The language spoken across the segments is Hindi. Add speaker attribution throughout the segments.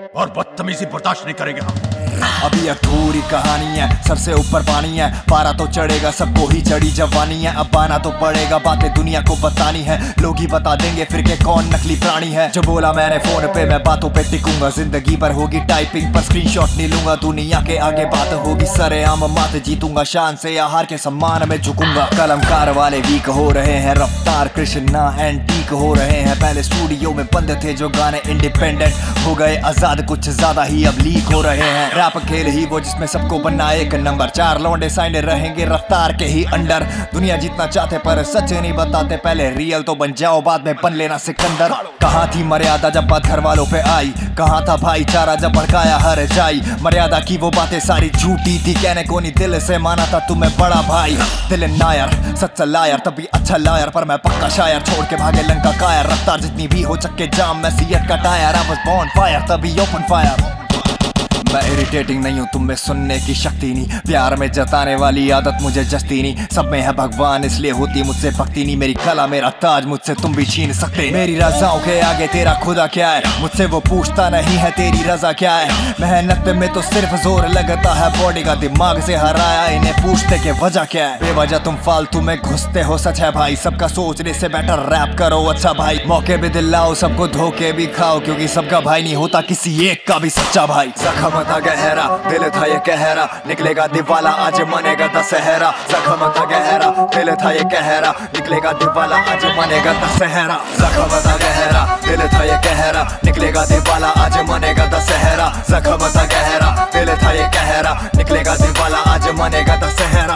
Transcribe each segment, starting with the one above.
Speaker 1: और बदतमीजी बर्दाश्त नहीं करेंगे हम।
Speaker 2: अभी अधूरी कहानी है, सर से ऊपर पानी है, पारा तो चढ़ेगा, सबको ही चढ़ी जवानी है। अब आना तो पड़ेगा, बातें दुनिया को बतानी है, लोग ही बता देंगे फिर के कौन नकली प्राणी है। जो बोला मैंने फोन पे मैं बातों पे टिकूंगा, जिंदगी भर होगी टाइपिंग पर स्क्रीनशॉट नहीं लूंगा। दुनिया के आगे बात होगी सरेआम, मात जीतूंगा शान से या हार के सम्मान में झुकूंगा। कलमकार वाले वीक हो रहे हैं, रफ्तार कृष्णा एंटीक हो रहे हैं। पहले स्टूडियो में बंद थे जो गाने, इंडिपेंडेंट हो गए आजाद, कुछ ज्यादा ही अब लीक हो रहे हैं। रैप खेल ही वो जिसमें सबको बनना एक नंबर, चार लौंडे साइड रहेंगे रफ्तार के ही अंडर। दुनिया जीतना चाहते पर सच नहीं बताते, पहले रियल तो बन जाओ बाद में बन लेना सिकंदर। कहाँ थी मर्यादा जब बात घर वालों पे आई, कहाँ था भाईचारा जब भड़काया हर जाई। मर्यादा की वो बातें सारी झूठी थी, कहने को नहीं दिल से माना था तुम्हें बड़ा भाई। दिल नायर सच्चा लायर, तभी अच्छा लायर पर मैं पक्का शायर। छोड़ के भागे लंका कायर, रफ्तार जितनी भी हो चक्के जाम, मैं सीएट का tyre. I was born fire तभी ओपन फायर। मैं इरिटेटिंग नहीं हूँ, तुम में सुनने की शक्ति नहीं, प्यार में जताने वाली आदत मुझे जस्ती नहीं। सब में है भगवान इसलिए होती मुझसे भक्ति नहीं, मेरी कला मेरा ताज मुझसे तुम भी छीन सकते। मेरी रजाओं के आगे तेरा खुदा क्या है, मुझसे वो पूछता नहीं है तेरी रजा क्या है। मेहनत में तो सिर्फ जोर लगता है, बॉडी का दिमाग से हराया, इन्हें पूछते के वजह क्या है। बेवजह तुम फालतू में घुसते हो, सच है भाई सबका सोचने से बेटर रैप करो अच्छा भाई। मौके भी दिलाओ सबको, धोखे भी खाओ, क्योंकि सबका भाई नहीं होता किसी एक का भी सच्चा भाई। जख्म था गहरा, दिल था ये कहरा, निकलेगा दिवाला आज मनेगा दशहरा। जख्म था गहरा, दिल था ये कहरा, निकलेगा दिवाला आज मनेगा दशहरा। जख्म था गहरा, दिल था ये कहरा, निकलेगा दिवाला आज मनेगा दशहरा। जख्म था गहरा, दिल था ये कहरा, निकलेगा दिवाला आज मनेगा दशहरा।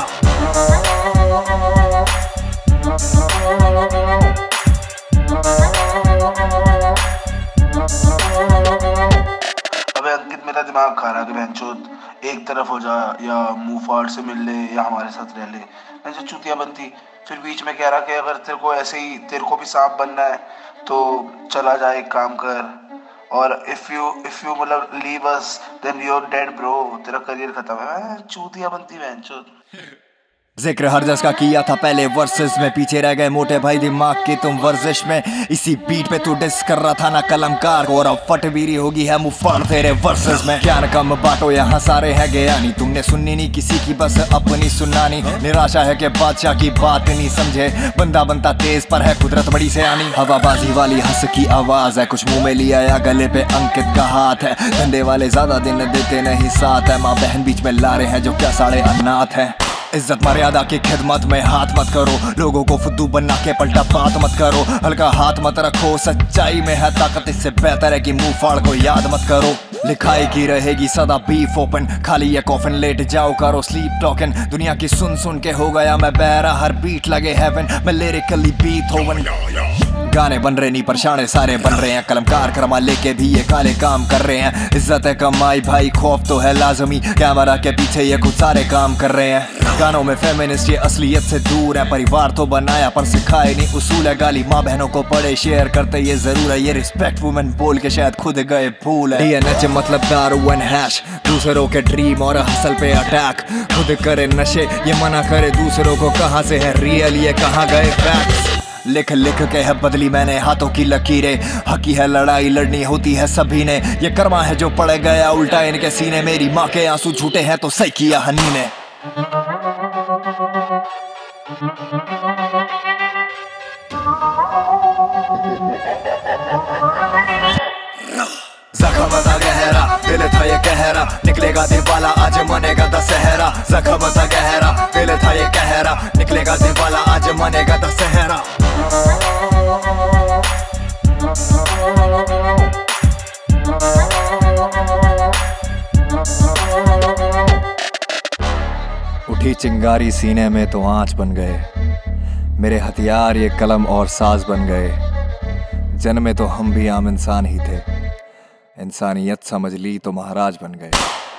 Speaker 3: अंकित मेरा दिमाग खा रहा है कि बहनचोद एक तरफ हो जा, या मुंह फाड़ से मिल ले या हमारे साथ रह ले। मैं जो चूतिया बनती, फिर बीच में कह रहा कि अगर तेरे को ऐसे ही तेरे को भी सांप बनना है तो चला जा, एक काम कर, और इफ यू मतलब leave us then you are dead bro, तेरा करियर खत्म है। चूतिया बनती बहनचोद।
Speaker 2: जिक्र हर जस का किया था पहले वर्सेस में, पीछे रह गए मोटे भाई दिमाग की तुम वर्जिश में। इसी बीट पे तू डिस कर रहा था ना कलमकार को, और अब फटबीरी होगी है मुंह फाड़ तेरे वर्सेस में। ज्ञान कम बांटो यहाँ सारे है ज्ञानी, तुमने सुननी नहीं किसी की बस अपनी सुनानी। निराशा है कि बादशाह की बात नहीं समझे, बंदा बनता तेज पर है कुदरत बड़ी से आनी। हवाबाजी वाली हंस की आवाज है, कुछ मुंह में लिया या गले पे अंकित का हाथ है। धंधे वाले ज्यादा दिन देते नहीं साथ है, माँ बहन बीच में ला रहे हैं जो क्या साढ़े अनाथ है। इज्जत मर्यादा की खिदमत में हाथ मत करो, लोगों को फुद्दू बना के पलटा बात मत करो। हल्का हाथ मत रखो, सच्चाई में है ताकत, इससे बेहतर है कि मुंह फाड़ को याद मत करो। लिखाई की रहेगी सदा बीफ ओपन, खाली ये कॉफिन लेट जाओ करो स्लीप टॉकन। दुनिया की सुन सुन के हो गया मैं बहरा, हर बीट लगे हेवन, मैं लिरिकली बीथोवन। गाने बन रहे नहीं परछाने सारे बन रहे हैं, कलमकार करमा लेके भी ये काले काम कर रहे हैं। इज्जत है कमाई भाई, खौफ तो है लाजमी, कैमरा के पीछे ये कुछ सारे काम कर रहे हैं। गानों में फेमिनिस्ट ये असलियत से दूर है, परिवार तो बनाया पर सिखाए नहीं उसूल है। गाली माँ बहनों को पड़े शेयर करते ये जरूर है, ये रिस्पेक्ट वुमेन बोल के शायद खुद गए भूल है। DNH मतलब दारू एंड हैश, दूसरों के ड्रीम और हसल पे अटैक। खुद करे नशे ये मना करे दूसरों को, कहाँ से है रियल ये कहाँ गए फैक्ट्स। लिख लिख के है बदली मैंने हाथों की लकीरें, हकी है लड़ाई लड़नी होती है सभी ने। ये कर्मा है जो पड़ गया उल्टा इनके सीने, मेरी माँ के आंसू झूठे हैं तो सही किया हनी ने। जख्म था गहरा, दिल था ये कहरा, निकलेगा दिवाला आज मनेगा दशहरा। जख्म था गहरा, दिल था ये कहरा, निकलेगा दिवाला आज मनेगा दशहरा। उठी चिंगारी सीने में तो आँच बन गए, मेरे हथियार ये कलम और साज बन गए। जन्मे तो हम भी आम इंसान ही थे, इंसानियत समझ ली तो महाराज बन गए।